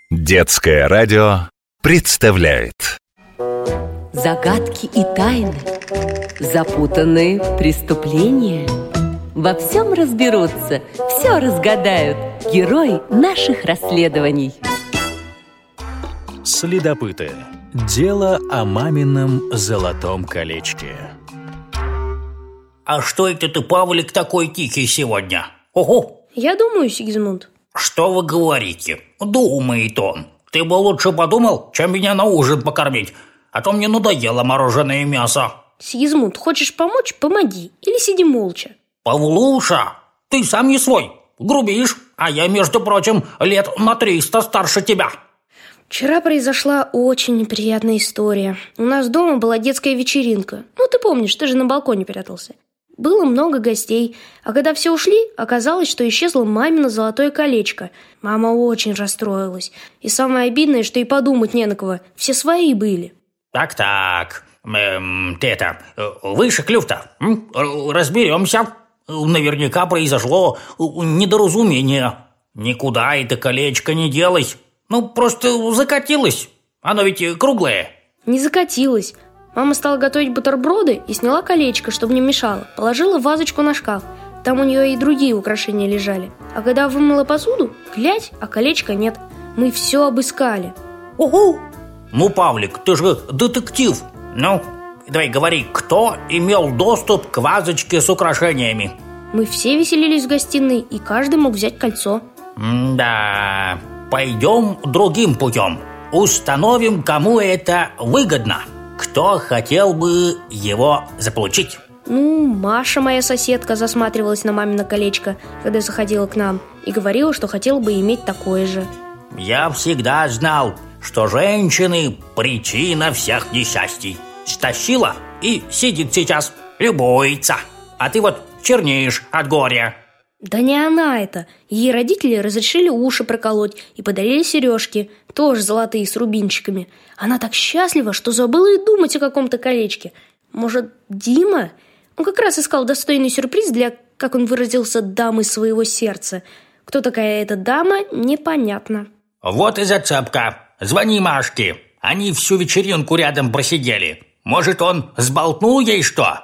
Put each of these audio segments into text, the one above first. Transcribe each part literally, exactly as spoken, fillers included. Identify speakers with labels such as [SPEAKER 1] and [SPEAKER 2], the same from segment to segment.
[SPEAKER 1] Детское радио представляет
[SPEAKER 2] загадки и тайны, запутанные преступления. Во всем разберутся, все разгадают герои наших расследований.
[SPEAKER 3] Следопыты. Дело о мамином золотом колечке.
[SPEAKER 4] А что это ты, Павлик, такой тихий сегодня? Ого!
[SPEAKER 5] Я думаю, Сигизмунд.
[SPEAKER 4] Что вы говорите? Думает он. Ты бы лучше подумал, чем меня на ужин покормить, а то мне надоело мороженое мясо.
[SPEAKER 5] Сигизмунд, хочешь помочь? Помоги. Или сиди молча.
[SPEAKER 4] Павлуша, ты сам не свой. Грубишь, а я, между прочим, лет на триста старше тебя.
[SPEAKER 5] Вчера произошла очень неприятная история. У нас дома была детская вечеринка. Ну, ты помнишь, ты же на балконе прятался. Было много гостей, а когда все ушли, оказалось, что исчезло мамино золотое колечко. Мама очень расстроилась. И самое обидное, что и подумать не на кого. Все свои были.
[SPEAKER 4] Так-так, эм, ты это, выше клюв-то, м? Разберемся. Наверняка произошло недоразумение. Никуда это колечко не делось. Ну, просто закатилось. Оно ведь круглое.
[SPEAKER 5] Не закатилось. Мама стала готовить бутерброды и сняла колечко, чтобы не мешало. Положила вазочку на шкаф. Там у нее и другие украшения лежали. А когда вымыла посуду, глядь, а колечка нет. Мы все обыскали.
[SPEAKER 4] Ого! Ну, Павлик, ты же детектив. Ну, давай говори, кто имел доступ к вазочке с украшениями?
[SPEAKER 5] Мы все веселились в гостиной, и каждый мог взять кольцо.
[SPEAKER 4] Да, пойдем другим путем. Установим, кому это выгодно. Кто хотел бы его заполучить?
[SPEAKER 5] Ну, Маша, моя соседка, засматривалась на мамино колечко, когда заходила к нам, и говорила, что хотела бы иметь такое же.
[SPEAKER 4] Я всегда знал, что женщины – причина всех несчастий. Стащила и сидит сейчас, любуется. А ты вот чернеешь от горя.
[SPEAKER 5] Да не она это. Ей родители разрешили уши проколоть и подарили сережки, тоже золотые, с рубинчиками. Она так счастлива, что забыла и думать о каком-то колечке. Может, Дима? Он как раз искал достойный сюрприз для, как он выразился, дамы своего сердца. Кто такая эта дама, непонятно.
[SPEAKER 4] Вот и зацепка. Звони Машке. Они всю вечеринку рядом просидели. Может, он сболтнул ей что?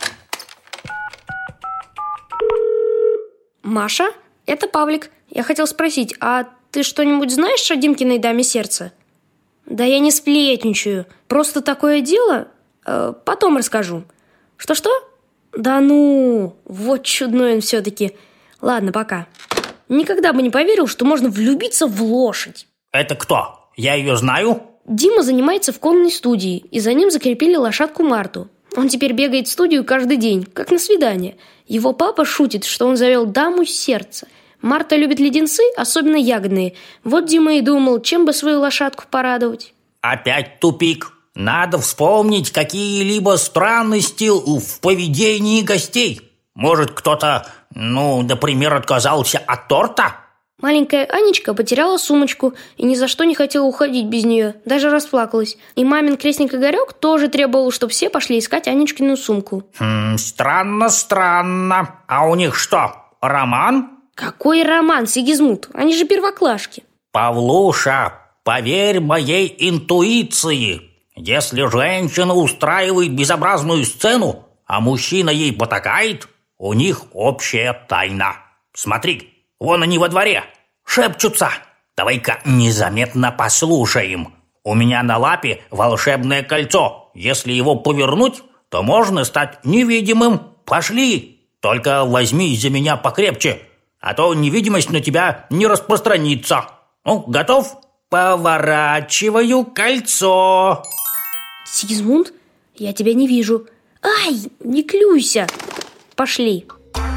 [SPEAKER 5] Маша, это Павлик. Я хотел спросить, а ты что-нибудь знаешь о Димкиной даме сердца? Да я не сплетничаю. Просто такое дело. Э, потом расскажу. Что-что? Да ну, вот чудной он все-таки. Ладно, пока. Никогда бы не поверил, что можно влюбиться в лошадь.
[SPEAKER 4] Это кто? Я ее знаю?
[SPEAKER 5] Дима занимается в конной студии, и за ним закрепили лошадку Марту. Он теперь бегает в студию каждый день, как на свидание. Его папа шутит, что он завел даму сердца. Марта любит леденцы, особенно ягодные. Вот Дима и думал, чем бы свою лошадку порадовать.
[SPEAKER 4] Опять тупик. Надо вспомнить какие-либо странности в поведении гостей. Может, кто-то, ну, например, отказался от торта?
[SPEAKER 5] Маленькая Анечка потеряла сумочку и ни за что не хотела уходить без нее, даже расплакалась. И мамин крестник Игорек тоже требовал, чтобы все пошли искать Анечкину сумку.
[SPEAKER 4] Хм, странно, странно. А у них что, роман?
[SPEAKER 5] Какой роман, Сигизмунд? Они же первоклашки.
[SPEAKER 4] Павлуша, поверь моей интуиции. Если женщина устраивает безобразную сцену, а мужчина ей потакает, у них общая тайна. Смотри. Вон они во дворе, шепчутся. Давай-ка незаметно послушаем. У меня на лапе волшебное кольцо. Если его повернуть, то можно стать невидимым. Пошли. Только возьми за меня покрепче, а то невидимость на тебя не распространится. Ну, готов? Поворачиваю кольцо.
[SPEAKER 5] Сигизмунд, я тебя не вижу. Ай, не клюйся. Пошли.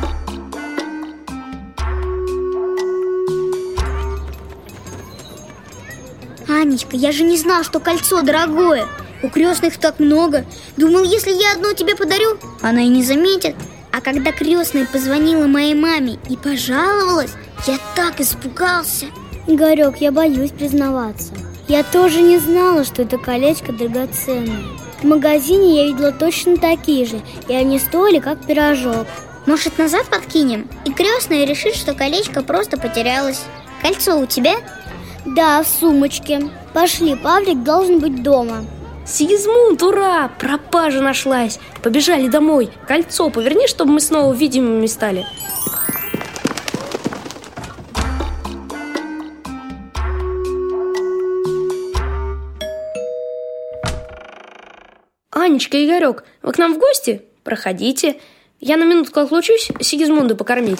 [SPEAKER 6] Анечка, я же не знал, что кольцо дорогое. У крестных так много. Думал, если я одно тебе подарю, она и не заметит. А когда крестная позвонила моей маме и пожаловалась, я так испугался.
[SPEAKER 7] Игорек, я боюсь признаваться. Я тоже не знала, что это колечко драгоценное. В магазине я видела точно такие же, и они стоили как пирожок.
[SPEAKER 6] Может, назад подкинем? И крестная решит, что колечко просто потерялось. Кольцо у тебя?
[SPEAKER 7] Да, в сумочке. Пошли, Павлик должен быть дома.
[SPEAKER 5] Сигизмунд, ура! Пропажа нашлась. Побежали домой. Кольцо поверни, чтобы мы снова видимыми стали. Анечка, Игорек, вы к нам в гости? Проходите. Я на минутку отлучусь Сигизмунда покормить.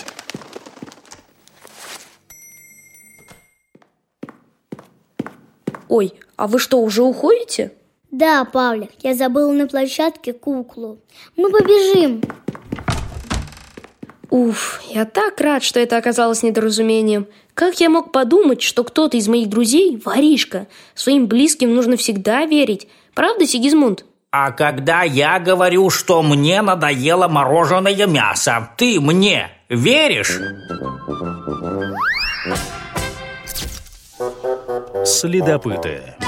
[SPEAKER 5] Ой, а вы что, уже уходите?
[SPEAKER 7] Да, Павлик, я забыла на площадке куклу. Мы побежим.
[SPEAKER 5] Уф, я так рад, что это оказалось недоразумением. Как я мог подумать, что кто-то из моих друзей воришка? Своим близким нужно всегда верить. Правда, Сигизмунд?
[SPEAKER 4] А когда я говорю, что мне надоело мороженое мясо, ты мне веришь?
[SPEAKER 3] Следопыты.